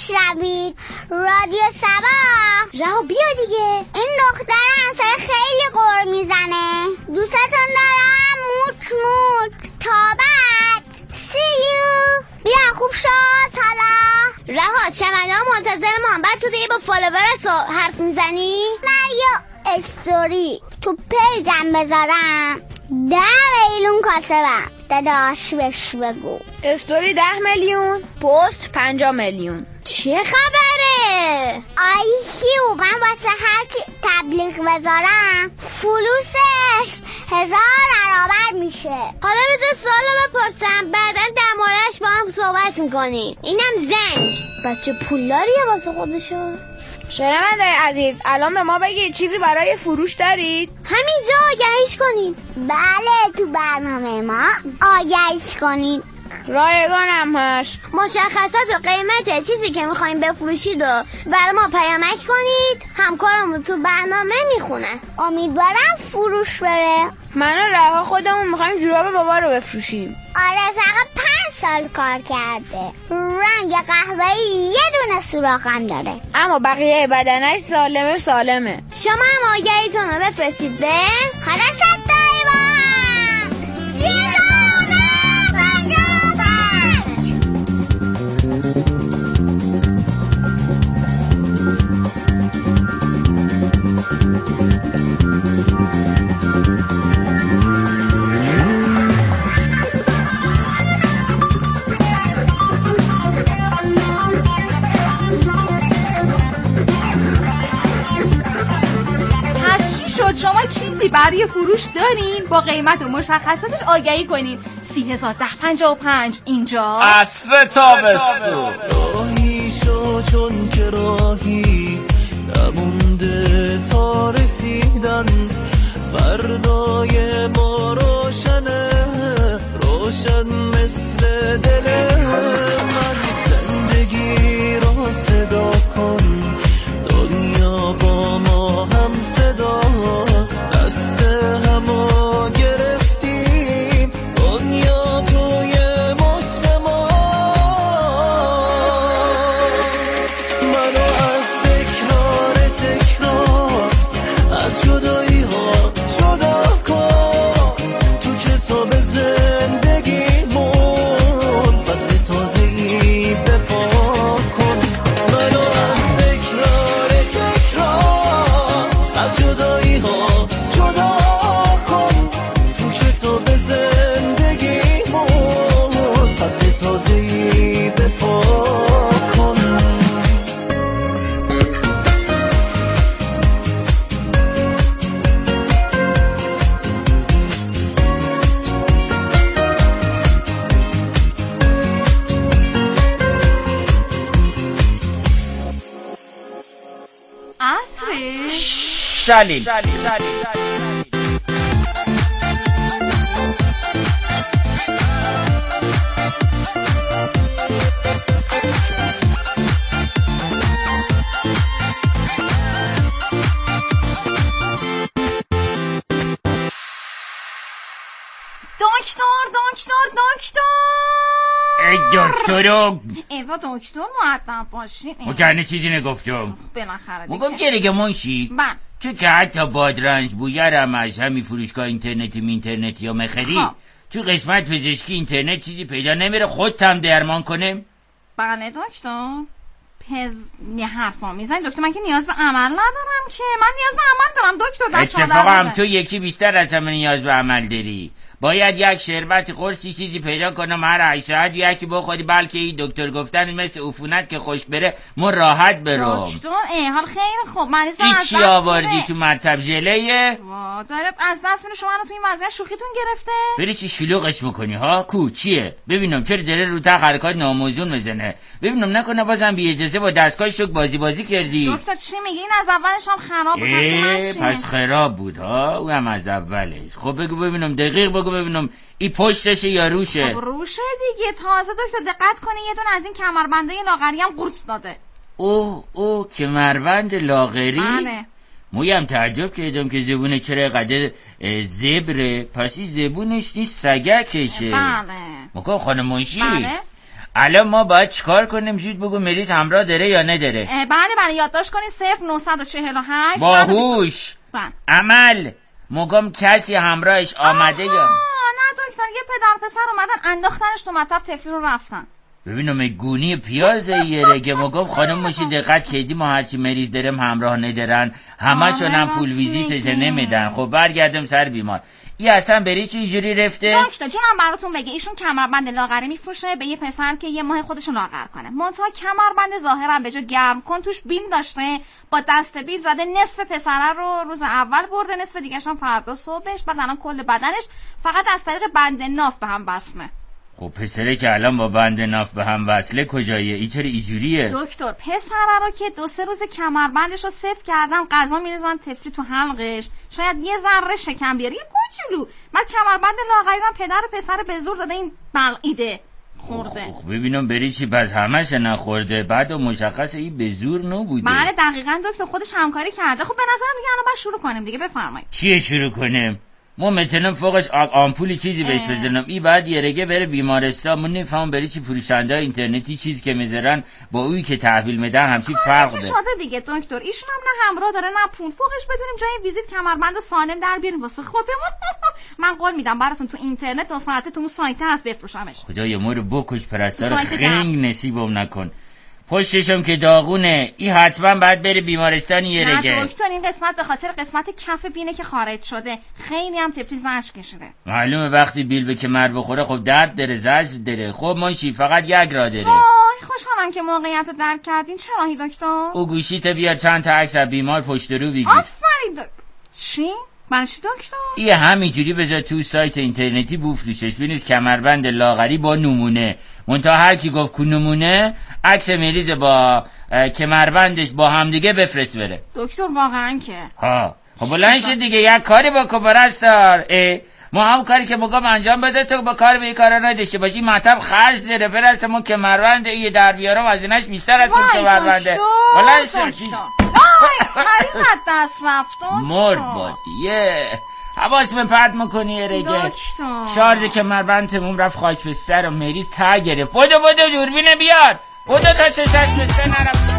میشنوید رادیو سبا. رها بیا دیگه. این دختر همسایه خیلی قر میزنه. دوستتون دارم. موچ موچ. تا بعد. See you. بیا خوب شد حالا. رها شنونده منتظر ما. بعد تو دیگه با فالوورت حرف میزنی؟ من یه استوری تو پیجم بذارم 10 میلیون کاسبم. داداش بهش بگو. استوری 10 میلیون، پست 50 میلیون. چه خبره؟ آیکیو من واسه هر کی تبلیغ بذارم فلوسش 1000 برابر میشه. حالا بذار سوالو بپرسم، بعدا در موردش با هم صحبت میکنیم. اینم زنگ. بچه پولداریه واسه خودشو. شنونده عزیز الان به ما بگید چیزی برای فروش دارید؟ همینجا آگهیش کنید. بله تو برنامه ما آگهیش کنید. رایگانم هست. مشخصات و قیمت چیزی که میخوایم بفروشید و برای ما پیامک کنید. همکارمون تو برنامه میخونه. امیدوارم فروش بره. من و رها خودمون میخوایم جوراب بابا رو بفروشیم. آره فقط 5 سال کار کرده. رنگ قهوه‌ای یه دونه سوراخم داره. اما بقیه بدنش سالمه. شما هم آگهیتون رو بفرستید به خلاص دایی با هم 13 شما چیزی برای فروش دارین؟ با قیمت و مشخصاتش آگهی کنین. 301055 اینجا. عصر تابستون. راهی شو چون که راهی نمونده تا رسیدن. فردای ما روشنه روشن مثل دل من. زندگی را صدا کن دنیا با ما هم صداست. دست همو گرفتیم دنیا توی مشت ما. منو از تکرار از جدایی ها جدا کن. تو کتاب زندگیمون فصل تازه‌ای بپا کن. منو از تکرار از جدایی ها جدا کن. تو کتاب زندگیمون فصل تازه‌ای بپا کن. عصر شلیل. دکترو ایوا دکتر مؤدب باشین. متعنی چیزی نگفتم. بالاخره مگم گره منشی من تو که حتی بادرنج بویرم از همین فروشگاه اینترنتی یا مخری تو قسمت پزشکی اینترنت چیزی پیدا نمیره خودتم درمان کنم. بله دکتر یه حرفا میزنی دکتر. من که نیاز به عمل ندارم که. من نیاز به عمل دارم دکتر. اتفاقا هم تو یکی بیشتر از همه نیاز به عمل داری. باید یک شربت قرصی چیزی پیدا کنم هر 8 ساعت یکی بخوری، بلکه این دکتر گفتن مثل عفونت که خشک بره ما راحت برم. دکتر حال خیلی خوب. من این چی آوردی تو مطب ژله؟ داره از دست میره. شما تو این وضعیت شوخیتون گرفته؟ بری چی شلوغش میکنی ها؟ کو چیه؟ ببینم چرا داره رو تا حرکات ناموزون میزنه. ببینم نکنه بازم بی اجازه با دستگاه شوک بازی کردی. دکتر چی میگی؟ این از اولش هم خراب بود. پس خراب بود ها؟ اونم از اولش. خب بگو ببینم دقیق بگو ببینم این پشتشه یا روشه؟ روشه دیگه. تازه دکتر دقت کنی یه دونه از این کمربنده لاغری هم قورت داده. اوه کمربند لاغری؟ بله. مویم تعجب کردم که زبونه چرا قدر زبره. پس این زبونش نیست سگکشه. بله. مکا خانم منشی بله. الان ما باید چیکار کنیم؟ زود بگو مریض همراه داره یا نداره؟ بله یادداشت کنین 0948 باهوش عمل مگم کسی همراهش آمده یا نه دکتر، یه پدر پسر اومدن انداختنش تو مطب، طفلی رو رفتن. ببینم گونی پیازه یه رگه مگم خانم ماشی دقت کردی ما هرچی مریض داریم همراه ندارن، همشون هم پول ویزیتش نمیدن. خب برگردم سر بیمار. این اصلا بری چی جوری رفته؟ دکتر جونم براتون بگه، ایشون کمربند لاغری میفروشه به یه پسر که یه ماه خودشون لاغر کنه. منتها کمربند ظاهرا به جا گرم کن توش بیم داشته، با دست بیم زده نصف پسره رو روز اول برده، نصف دیگه‌ش هم فردا صبحش، بعد الان کل بدنش فقط از طریق بند ناف به هم وصله. خب پسره که الان با بند ناف به هم وصله کجایه؟ این چرا اینجوریه؟ دکتر پسره رو که 2-3 روز کمربندش رو صفر کردم، غذا میریزن طفلی تو حلقش، شاید یه ذره شکم بیاره، یه کوچولو. بعد کمربند لاغری من پدر و پسر به زور داده این بلعیده خورده. خب ببینم بری چی پس همش نخورده، بعد مشخصه این به زور نبوده. بله دقیقاً دکتر، خودش همکاری کرده. خب به نظرم دیگه الان باید شروع کنیم دیگه، بفرمایید. چیه شروع کنیم؟ ما میتونم فوقش آمپولی چیزی بهش بزنم، این بعد یه رگه بره بیمارستان. من نفهم بری چی فروشنده اینترنتی چیزی که میذارن با اویی که تحویل میدن همچی فرق داره. شده دیگه دکتر، ایشون هم نه همراه داره نه پول، فوقش بتونیم جای ویزیت کمربند سالم در بیاریم واسه خودمون. من قول میدم براتون تو اینترنت 2 ساعته تو اون سایت هست بفروشمش. خدای ما رو بکش پرستار خنگ نصیبم نکن. پشتشم که داغونه، این حتما باید بره بیمارستان یه رگه. نه دکتر، این قسمت به خاطر قسمت کف بینه که خارج شده، خیلی هم طفلی زجر کشیده. معلومه وقتی بیل به کمر بخوره خب درد داره، زجر داره. خب ماشی فقط یک راه داره. وای خوشحالم که موقعیت رو درک کردین. چه راهی دکتر؟ او گوشیت بیار چند تا عکس از بیمار پشت رو بگیر. آفرین چی؟ برای چی دکتر؟ این همینجوری بذار تو سایت اینترنتی بفروشش، ببینید کمربند لاغری با نمونه. منتها هر کی گفت کو نمونه عکس مریض با کمربندش با هم دیگه بفرست بره. دکتر واقعا که ها خب بلند شد دیگه، یک کاری با پرستار. ما هم کاری که بگم انجام بده، تو با کار به این کارا نداشته باشی. مطب خرج داره، فرست ما کمربند یه در بیارم از اینش بیشتر از پول کمربنده. بلند شد مریض از دست رفت مرد بازی حواس من پرد میکنی یه رگه. شارژ کمربند تموم رفت خاک به سر و مریض ته گرفت. بودو دوربینه بیار، بودو تا چشش بسته نرفت.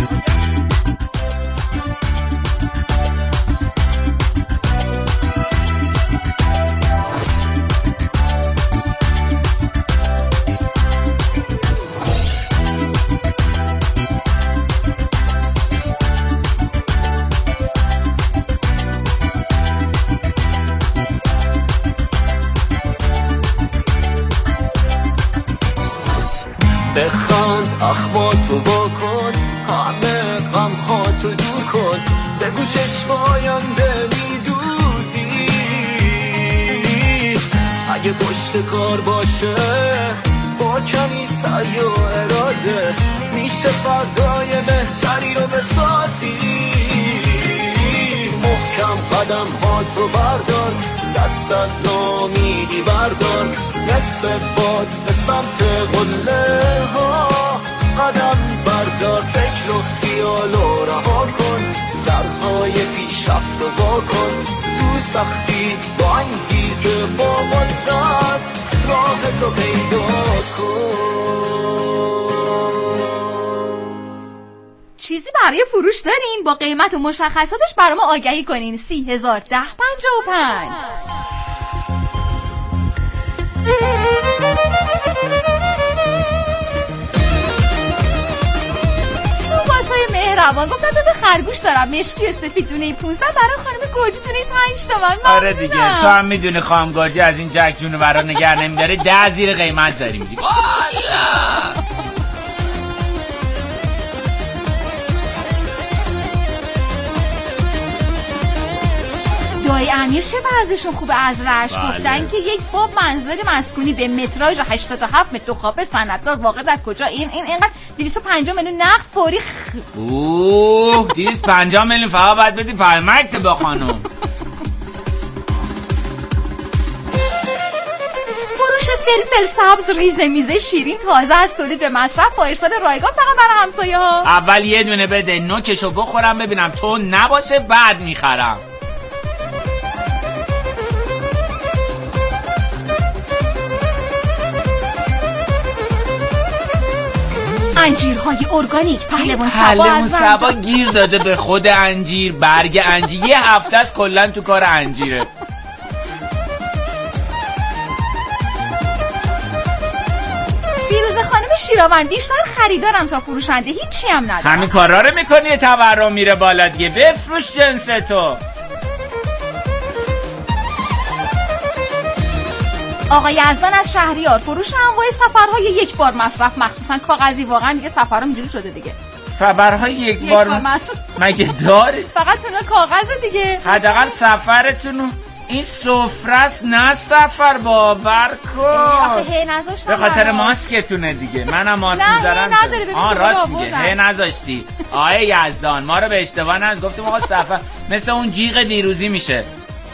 بخند اخماتو واکن، همه غمهاتو دور کن، بگو چشماینده میدوزی. اگه پشت کار باشه با کمی سعی و اراده، میشه فردای بهتری رو بسازی. محکم قدم هاتو بردار، دست از نامیدی بردار، مثل باد به سمت قله ها قدم بردار. فکر و خیال و رها کن، درهای پیشرفت و وا کن، تو سختی با انگیزه با قدرت راه تو پیدا کن. چیزی برای فروش دارین؟ با قیمت و مشخصاتش برای ما آگهی کنین. 301055. سوباسای مهربان گفتن دو خرگوش دارم، مشکی و سفید دونه 15 برای خانم گرجی دونه 5 تومن. آره دیگه تو هم میدونی خانم گرجی از این جک جونو برا نگه نمیداره، 10 زیر قیمت داریم دیگه. دایی امیر چه بعضیشون خوبه از رش گفتن که یک باب منزل مسکونی به متراژ 87 متر دو خوابه سنددار واقع در کجا اینقدر 250 میلیون نقد فوری. اوه 250 میلیون فقط باید بدی پر مکتب خانم. فروش فلفل سبز ریزه میزه شیرین تازه از تولید به مصرف با ارسال رایگان فقط برای همسایه ها. اول یه دونه بده نوکشو بخورم ببینم تو نباشه بعد میخرم. انجیرهای ارگانیک پهلوان صبا گیر داده به خود انجیر، برگ انجیر. یه هفته است کلا تو کار انجیره. فیروزه خانم شیراوند بیشتر خریدارم تا فروشنده، هیچی هم ندارم. همین کارا رو میکنی تورم میره بالا دیگه. بفروش جنس تو. آقای یزدان از شهریار، فروش انواع سفرهای یک بار مصرف مخصوصا کاغذی. واقعا دیگه سفرها اینجوری شده دیگه. سفرهای یک بار مصرف مگه دارید؟ فقط اون کاغذ دیگه. حداقل سفرتون این سفره است نه سفر، باور کن. آخه هی نذاشتم به خاطر ماسکتونه دیگه. منم ماسک میذارم. نه راست میگه، هی نذاشتی. آقای یزدان ما رو به اشتباه نز، گفتیم آقا سفر مثل اون جیغ دیروزی میشه.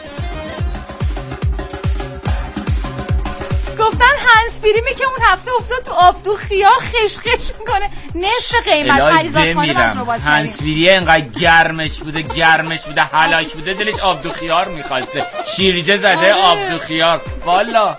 گفتن هنسفیری که اون هفته افتاد تو آب تو خیار خشخش میکنه، نصف قیمت. پریزاد خانم از نوبات هنسفیری اینقدر گرمش بوده هلاک بوده، دلش آب دو خیار میخواسته، شیرجه زده. آب دو خیار والا.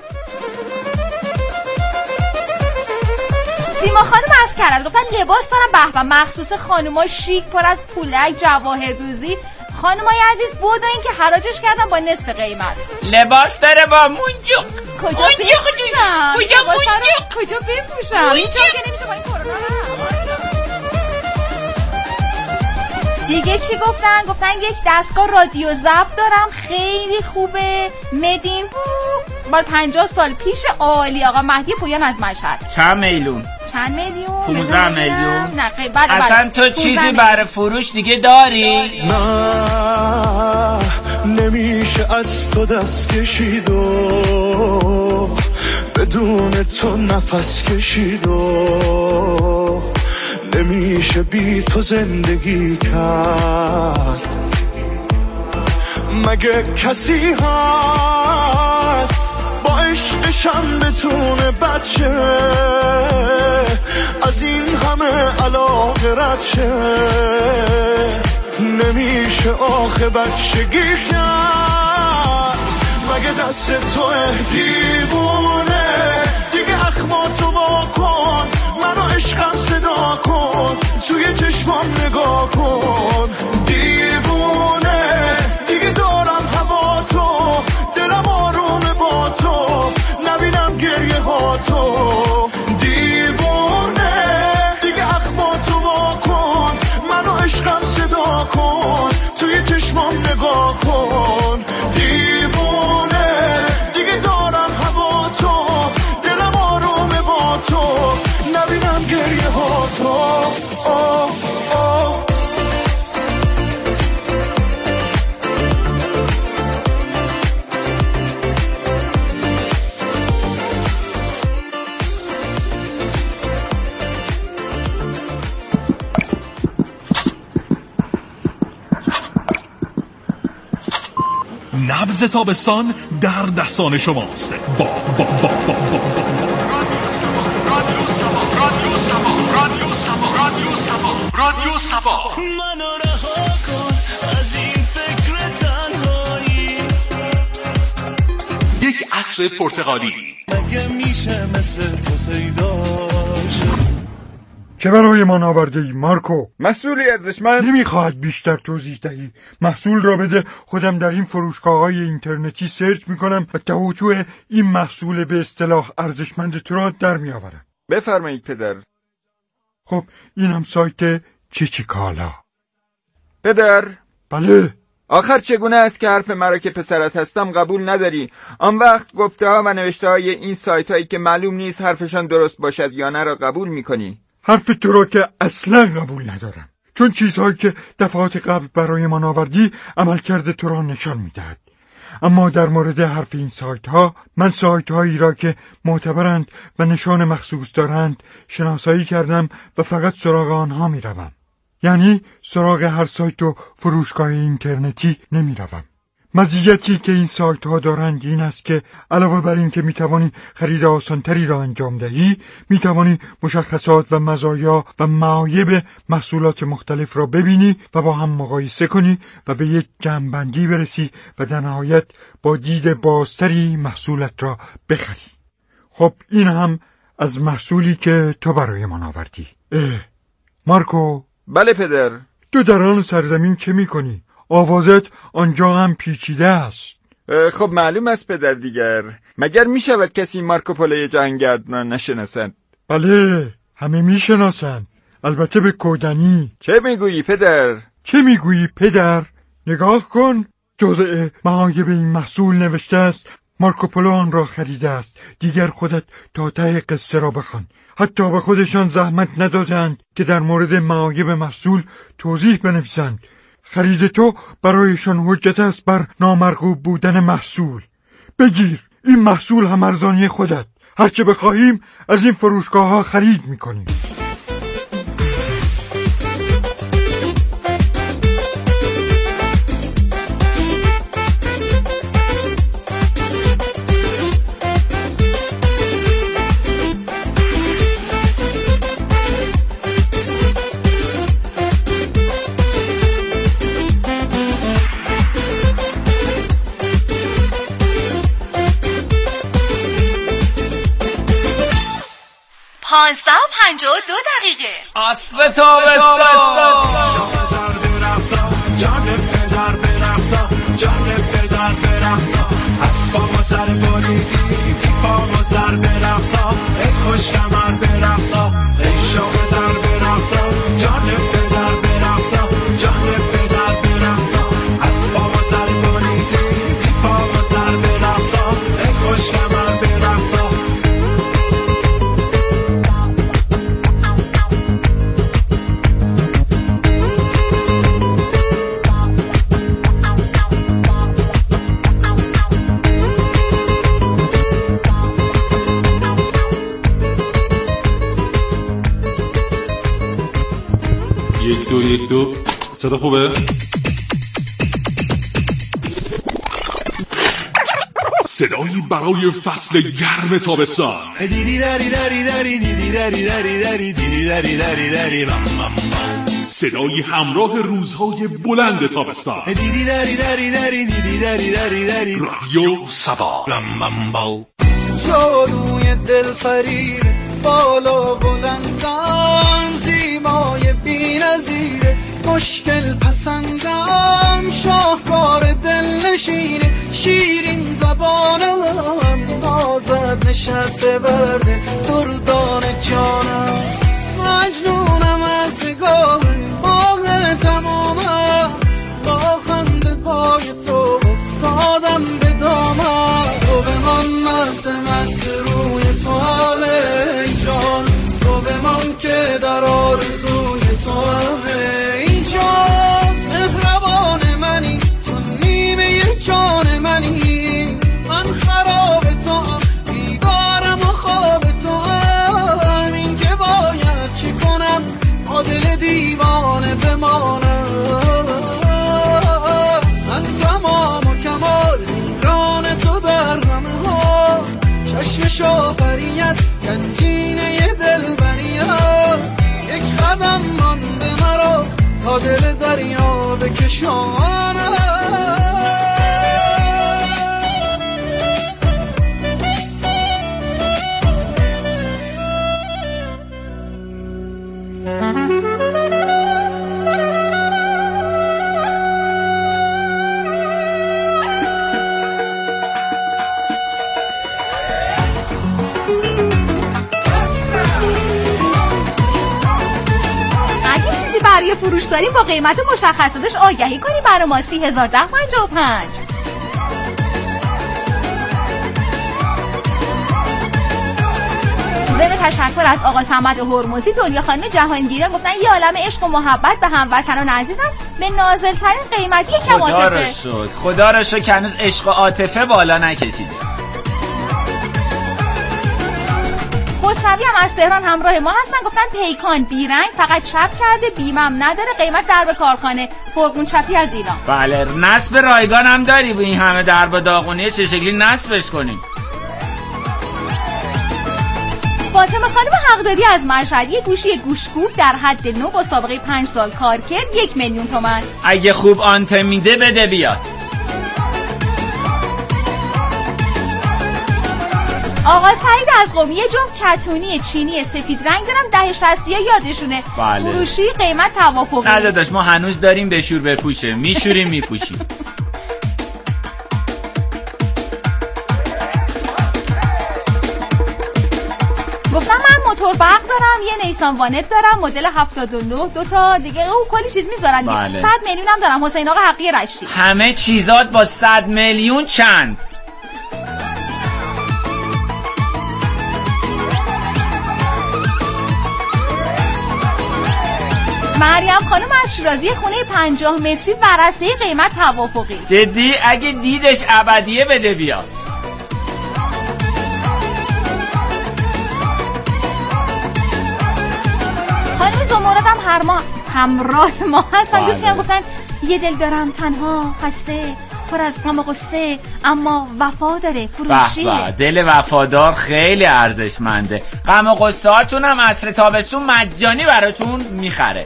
سیما خانم از کرد گفتن لباس دارم به مخصوص خانوما، شیک پر از پولک جواهر دوزی. خانمای عزیز بودو این که حراجش کردن با نصف قیمت. لباس داره با مونجوق. کجا بپوشم؟ کجا بپوشم؟ اینجا که نمیشه با این کرونا. دیگه چی گفتن؟ گفتن یک دستگاه رادیو ضبط دارم خیلی خوبه، مدین مال 50 سال پیش. عالی. آقا مهدی پویان از مشهد. چند میلیون؟ 15 میلیون. نه بله. اصلا تو چیزی برای فروش دیگه داری؟ نه نمیشه از تو دست کشید و بدون تو نفس کشید و نمیشه بی تو زندگی کرد. مگه کسی هست با عشقشم بتونه بچه از این همه علاقه رد شه؟ نمیشه آخه بچگی کرد. مگه دست تو دیوونه دیگه اخماتو واکن، منو عشقم صدا کن، توی چشمام نگاه کن. دیوونه دیگه دارم هوا تو، دلم آرومه با تو، نبینم گریه ها تو. دیوونه دیگه اخماتو واکن، منو عشقم صدا کن، توی چشمام نگاه کن. دیوونه دیگه دارم هوا تو، دلم آرومه با تو، نبینم گریه ها تو. نبض تابستان در دستان شماست. رادیو سبا. منو رها کن از این فکر تنهایی. یک عصر پرتغالی. مگه میشه مثل تو پیداش؟ چه برای من آورده ای مارکو؟ محصولی ارزشمند؟ نمیخواهد بیشتر توضیح دهی. محصول را بده، خودم در این فروشگاه‌های اینترنتی سرچ میکنم و توجه این محصول به اصطلاح ارزشمند تو را در میآورم. بفرمایید پدر. خب اینم سایت چیچیکالا. پدر؟ بله. آخر چگونه است که حرف مرا که پسرت هستم قبول نداری؟ آن وقت گفته ها و نوشته های این سایت هایی که معلوم نیست حرفشان درست باشد یا نه را قبول میکنی؟ حرف تو را که اصلا قبول ندارم، چون چیزهایی که دفعات قبل برای من آوردی عملکرد تو را نشان میدهد. اما در مورد حرف این سایت ها، من سایت هایی را که معتبرند و نشان مخصوص دارند شناسایی کردم و فقط سراغ آنها می روم. یعنی سراغ هر سایت و فروشگاه اینترنتی نمی روم. مزیتی که این سایت ها دارند این است که علاوه بر این که می توانی خرید آسانتری را انجام دهی، می توانی مشخصات و مزایا و معایب محصولات مختلف را ببینی و با هم مقایسه کنی و به یک جمع‌بندی برسی و در نهایت با دید بازتری محصولت را بخری. خب این هم از محصولی که تو برای من آوردی. مارکو. بله پدر. تو در آن سرزمین چه میکنی؟ آوازت آنجا هم پیچیده است. خب معلوم است پدر دیگر. مگر میشود کسی مارکوپولوی جهانگرد را نشناسد؟ بله، همه میشناسند، البته به کودنی. چه میگویی پدر؟ چه میگویی پدر؟ نگاه کن، جزء معایب این محصول نوشته است مارکوپولو آن را خریده است. دیگر خودت تا ته قصه را بخوان. حتی به خودشان زحمت ندادند که در مورد معایب محصول توضیح بنویسند. خرید تو برایشان حجت است بر نامرغوب بودن محصول. بگیر، این محصول هم ارزانی خودت. هرچه بخواهیم از این فروشگاه ها خرید میکنیم. پانزده و 52 دقیقه. اسب تابستان. پدر برقصا، جان پدر برقصا، جان پدر برقصا. اسبا و سر بریدی، پیپا و سر برقصا. ای خوش کمر برقصا، ای شام در برقصا. جان پدر برقصا، جان پدر برقصا. اسبا و سر بریدی، پیپا و سر برقصا. ای خوش کمر برقصا. یک دو صدا خوبه؟ صدایی برای فصل گرم تابستان. صدایی همراه روزهای بلند تابستان. رادیو سبا. جادوی دلفریب بالا بلندم، زیبای بی‌نظیره، مشکل پسندم، شاهکار دلنشینه، شیرین زبانم، نازد نشسته برده دردان جانم، مجنونم از نگاه ماه تمامم، با خنده پای تو افتادم به دامم، تو بمان مست مست روی تو ای جان، تو بمان که در آرزوی تو ای جان، مهربان منی، تو نیمه جان منی، من خراب تو بیدارم و خواب تو هم، این که باید چی کنم تا دل دیوانه بمانم، من تمام و کمال ایران تو در همه ها، چشم شافریت گنجینه دلبریت، یک قدم مانده مرا تا دل دریا بکشانم. برای فروش داریم با قیمت مشخصاتش آگهی کنی برای ما. 301055. ضمن تشکر از آقا صمد هرمزی، دنیا خانم جهانگیریان گفتن یه عالم عشق و محبت به هموطنان عزیزم به نازل‌ترین قیمت. یکم عاطفه. خدا را شکر که هنوز عشق و عاطفه بالا نکشیده. خسروی هم از تهران همراه ما هستن، گفتن پیکان بیرنگ فقط چپ کرده، بیمم نداره، قیمت درب کارخانه، فرقون چپی از ایران. بله، نصب رایگان هم داری؟ به این همه درب داغونیه چه شکلی نصبش کنیم؟ فاطمه خانم حقداری از مشهد، یه گوشی گوشکوب در حد نو با سابقه 5 سال کار کرد، 1,000,000 تومان. اگه خوب آنتن میده بده بیاد. آقا سعید از قم یه جفت کتونی چینی سفید رنگ دارم 1060 یادشونه. بله. فروشی قیمت توافقی. نه داداش ما هنوز داریم بشور بپوشه، میشوریم میپوشیم. گفتم من موتور برق دارم، یه نیسان وانت دارم مدل 79، 2 تا دیگه او کلی چیز میذارن. بله. 100 میلیون هم دارم. حسین آقا حقی رشتی. همه چیزات با 100 میلیون چند؟ مریم خانم از شیرازی خونه 50 متری ورسته قیمت توافقی. جدی؟ اگه دیدش ابدیه بده بیا. خانم زمردم همراه ما هستن. دوستی هم بله. گفتن یه دل دارم تنها خسته پر از غم و غصه اما وفا داره فروشی. به دل وفادار خیلی ارزشمنده. غم و غصه هاتون هم عصر تابستون مجانی براتون میخره.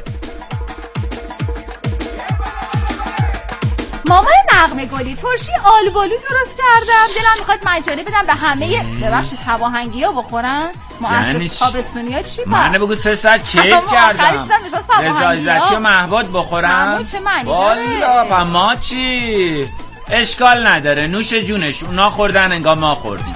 مامان نغمه گلی ترشی آلبالو درست کردم، دلم میخواد مجانی بدم به همه ببخشید سواهنگی ها بخورن. یعنی مؤسس تابستونی ها چی من بگو 3 ساعت کیف کردم. رضا عزتی و مهباد بخورن. محمود چه معنی والا با ما چی؟ اشکال نداره، نوش جونش، اونا خوردن انگار ما خوردیم.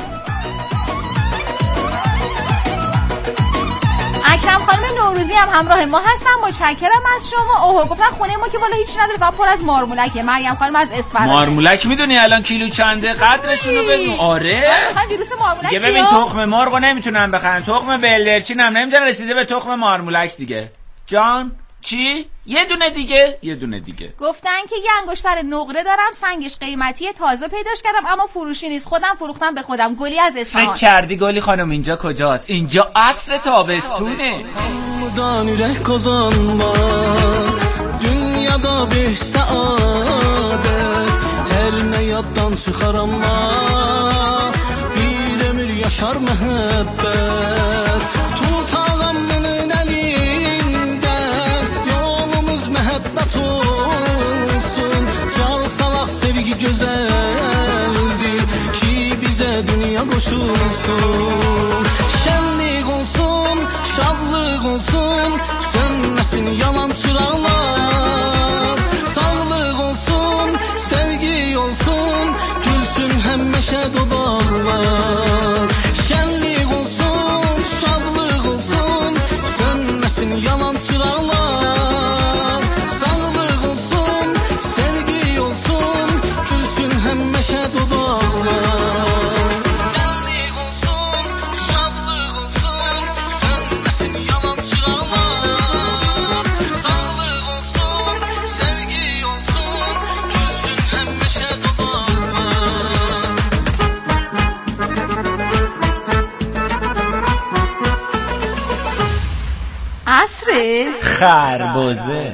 اکرم خانم نوروزی هم همراه ما هستن. متشکرم از شما. اوه گفتن خونه ما که والا هیچ نداره فقط پر از مارمولکه. مریم خانم از اصفهان. مارمولک میدونی الان کیلو چنده؟ قدرشون رو بدون. آره ویروس مارمولک. یه ببین تخم مرغ نمیتونن بخرن، تخم بلدرچین هم نمیتونن، رسیده به تخم مارمولک دیگه. جان چی؟ یه دونه دیگه گفتن که یه انگشتر نقره دارم، سنگش قیمتیه، تازه پیداش کردم اما فروشی نیست، خودم فروختم به خودم. گلی از اصفهان. فکر کردی گلی خانم اینجا کجاست؟ اینجا عصر تابستونه. dünyada bir saadet her ne yaddan çıkar ama bir ömür yaşar mehabbet tutalımın elinde yolumuz mehabbet olsun çalsalak sevgi güzeldir ki bize dünya koşulsun şenlik olsun şadlık olsun sönmesin yalan çırağlar sağlık olsun sevgi olsun gülsün hemmeşe dudaklar şenlik olsun şadlık olsun sönmesin yalan çırağlar sağlık olsun sevgi olsun gülsün hemmeşe dudaklar عصر خربزه.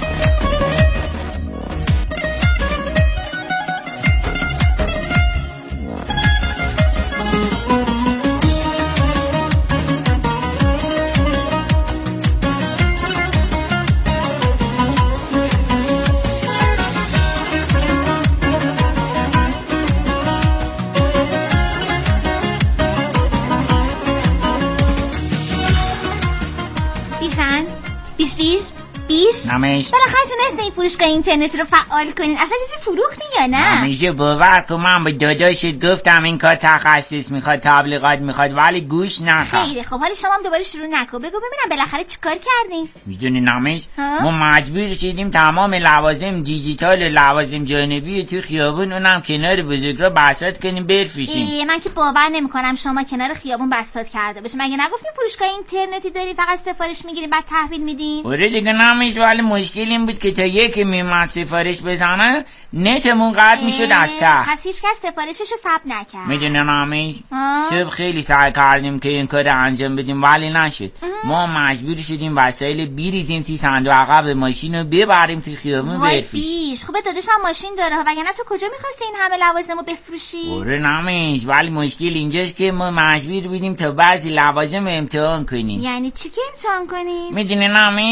نمیش بالاخره تونست این فروشگاه اینترنتی رو فعال کنین. اصلا چیزی فروختی یا نه؟ نمیشه باور کن من به داداشت گفتم این کار تخصص میخواد، تبلیغات میخواد، ولی گوش نخواد. خیلی خب حالا شما هم دوباره شروع نکن. بگو ببینم بالاخره چیکار کردین؟ میدونی نمیش ما مجبور شدیم تمام لوازم دیجیتال و لوازم جانبی تو خیابون اونم کنار بزرگراه بساط کنیم بفروشیم. من که باور نمیکنم شما کنار خیابون بساط کرده باشه. مگه نگفتین فروشگاه اینترنتی داری فقط سفارش میگیریم بعد تحویل میدین؟ آره دیگه نمیش، ولی مشکل این بود که تا یکی میومد سفارش بزنه نتمون قطع میشد از ته. پس هیچ کس سفارششو ثبت نکرد. میدونی نمیش صبح خیلی سعی کردیم که این کار انجام بدیم ولی نشد. ما مجبور شدیم وسایل بیریزیم توی صندوق عقب ماشین رو ببریم توی خیابون بفروشیم. خوبه داداشم ماشین داره وگرنه تو کجا می‌خواستی این همه لوازمو بفروشی؟ آره نمیش، ولی مشکل اینجاست که ما مجبور بودیم تا بعضی لوازم امتحان کنیم. یعنی چی که امتحان کنیم؟ میدونی نمیش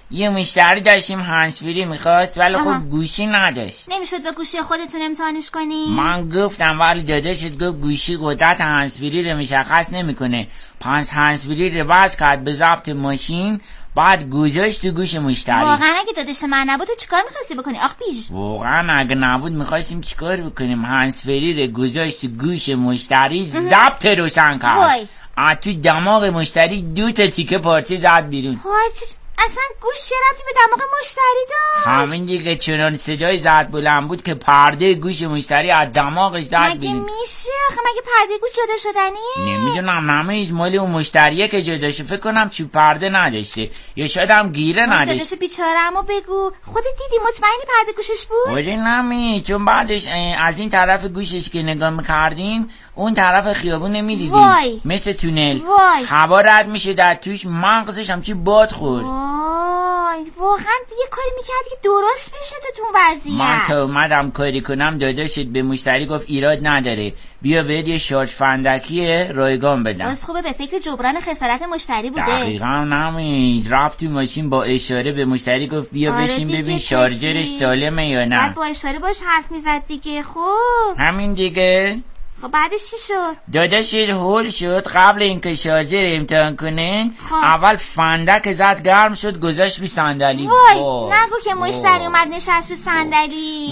یه مشتری داشتیم هنسفری میخواست ولی خب گوشی نداشت. نمیشد به گوشی خودتون امتحانش کنی؟ من گفتم ولی داداشت گفت گوشی قدرت هنسفری رو مشخص نمیکنه. پس هنسفری رو بس کرد به ضبط ماشین، بعد گذاشت تو گوش مشتری. واقعا اگه داداش من نبود تو چیکار می‌خواستی بکنی آخ بیش؟ واقعا اگه نبود می‌خواستیم چیکار بکنیم؟ هنسفری رو گذاشت تو گوش مشتری، ضبط روشن کرد. وای. تو دماغ مشتری 2 تا تیکه پارچه زد بیرون. وای اصلا گوش چه ربطی به دماغ مشتری داشت؟ همین دیگه چنان صدای زد بلند بود که پرده گوش مشتری از دماغش زد بیرون. مگه میشه؟ آخه مگه پرده گوش جدا شدنیه؟ نمیدونم، همه مال اون مشتریه که جدا شده. فکر کنم چوب پرده نداشته یا شاید هم گیره نداشته. داداش بیچاره‌مو بگو. خودت دیدی مطمئنی پرده گوشش بود؟ ولی نمی، چون بعدش از این طرف گوشش که نگاه میکردیم اون طرف خیابون نمیدیدیم، مثل تونل. هوا رد میشه در توش، مغزش همچی باد خورد. واقعا یه کاری میکردی که درست بشه تو وضعیت. من تا اومدم کاری کنم داداشت به مشتری گفت ایراد نداره، بیا بهت یه شارژ فندکی رایگان بدم. بس خوبه به فکر جبران خسارت مشتری بوده. دقیقا نمیز، رفت تو ماشین با اشاره به مشتری گفت بیا بشین ببین شارژرش سالمه یا نه. بعد با اشاره باش حرف میزد دیگه. خب همین دیگه. خب بعدش چی شد؟ داداشت هول شد. قبل اینکه شارژر امتحان کنه اول فندک زد، گرم شد، گذاشت بی صندلی. وای نگو که مشتری اومد نشست رو صندلی.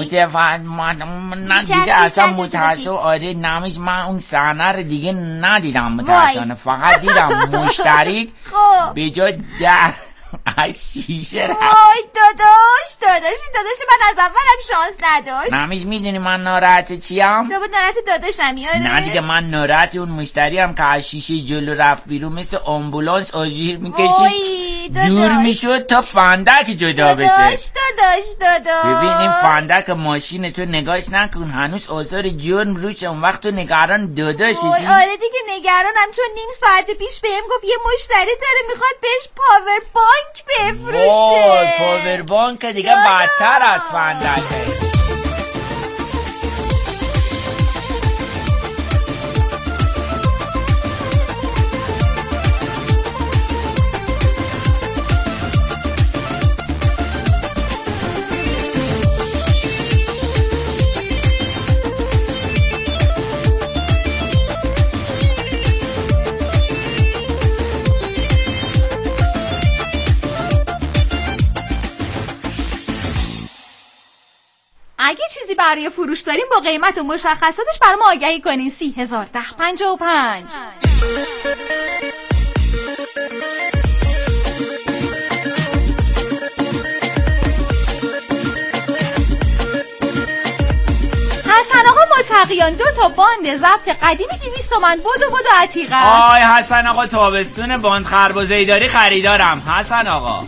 نه دیگه اصلا متاسف. آره نمیش، من اون صحنه رو دیگه ندیدم متاسفانه، فقط دیدم مشتری به جای در از شیشه رفت. وای داداش من از اولم شانس نداشت. نمیش میدونی من ناراحت چیم؟ تو بود ناراحت داداشم یاره. نه دیگه من ناراحت اون مشتری هم که از شیشه جلو رفت بیرون، مثل آمبولانس آژیر میکشید دور میشد تا فندک جدا بشه. داداش ببین این فندک ماشین تو نگاش نکن، هنوز آثار جرم روش. اون وقت تو نگران داداشی. آره دیگه نگرانم، چون نیم ساعت پیش بهم گفت یه مشتری داره میخواد بهش پاور بانک بفروشه. پاور بانک دیگه بدتر از فندکه. اگه چیزی برای فروش داریم با قیمت و مشخصاتش برام آگهی کنین. 30,1055. حسن آقا متقیان 2 تا باند ضبط قدیمی 200 تومن بدو عتیقه. آی حسن آقا تابستون باند خربزه‌ای داری خریدارم. حسن آقا.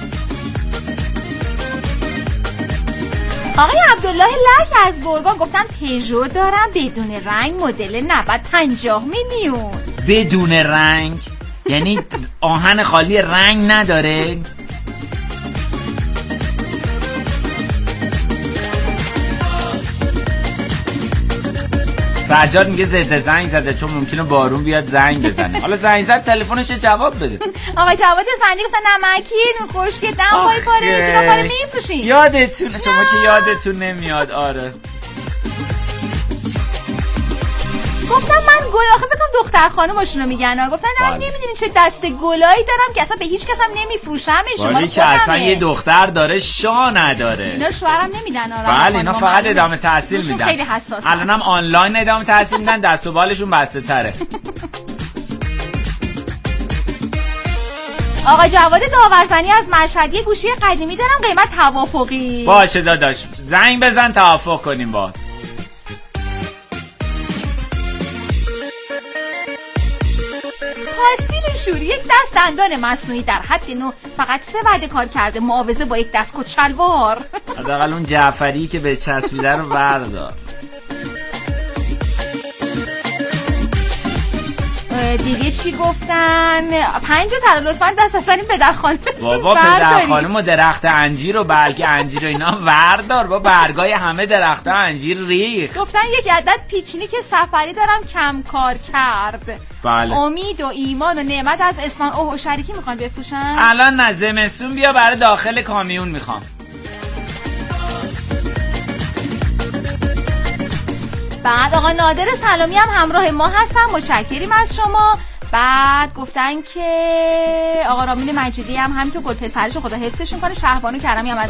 آقای عبدالله لک از گرگان گفتن پژو دارم بدون رنگ مدل 90 50 میلیون. بدون رنگ؟ یعنی آهن خالی رنگ نداره؟ سجاد میگه ضد زنگ زده چون ممکنه بارون بیاد زنگ بزنه. حالا زنگ زد تلفنش جواب بده. آقای جواد زندی گفتن نمکین خشک دم وای پاره چرا پاره میفروشین؟ یادتون شما که یادتون نمیاد. آره گفتم من گل آخه بکنم دختر خانومشون رو میگن. گفتن نمیدونین چه دست گلایی دارم که اصلا به هیچ کس هم نمیفروشم. ولی که اصلا یه دختر داره شا نداره. اینا شوهرم نمیدن. بله اینا فقط ادامه تحصیل میدن. خیلی حساسه. الانم آنلاین ادامه تحصیل میدن، دست و بالشون بسته تره. آقا جواد داورزنی از مشهد یه گوشی قدیمی دارم قیمت توافقی. باشه داداش زنگ بزن توافق کنیم با. پاستیل شوری یک دست دندان مصنوعی در حد نو، فقط 3 وعده کار کرده، معاوضه با یک دست کت شلوار. حداقل اون جعفری که به چسبیده رو بردار. دیگه چی گفتن؟ 5 تا لطفا دست از این پدر خانم. بابا پدر خانم و درخت انجیر و برگ انجیر و اینا وردار. با برگای همه درخت انجیر ریخ. گفتن یک عدد پیکنیک سفری دارم کم کار کرد. بله. امید و ایمان و نعمت از اسفان اوه شریکی میخوان بفروشن. الان نه زمستون بیا برای داخل کامیون میخوام. بعد آقا نادر سلامی هم همراه ما هستن، متشکریم از شما. بعد گفتن که آقا رامین مجیدی هم همینطور گل پسرش خدا حفظشون کنه. شهبانو کرمی هم از